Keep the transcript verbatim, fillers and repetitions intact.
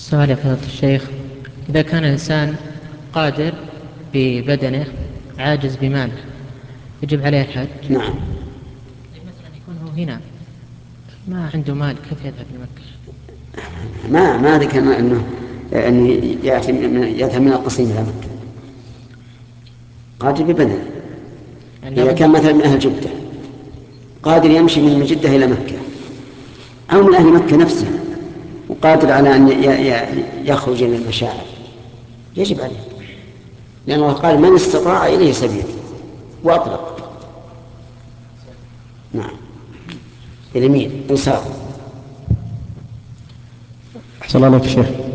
السؤال يا فضيلة الشيخ: إذا كان الإنسان قادر ببدنه عاجز بماله يجب عليه الحج؟ نعم. مثلا يكون هو هنا ما عنده مال، كيف يذهب لمكة؟ ما ما ذكر انه انه ياتي من يذهب من القصيم الى مكه، قادر ببدنه. يعني اذا لابد كان مثلا من اهل جده قادر يمشي من جده الى مكه، او من اهل مكه نفسه وقادر على ان يخرج الى المشاعر، يجب عليه، لأن الله قال من استطاع إليه سبيل وأطلق. نعم. اليمين يسار. أحسن الله عليك شيخ.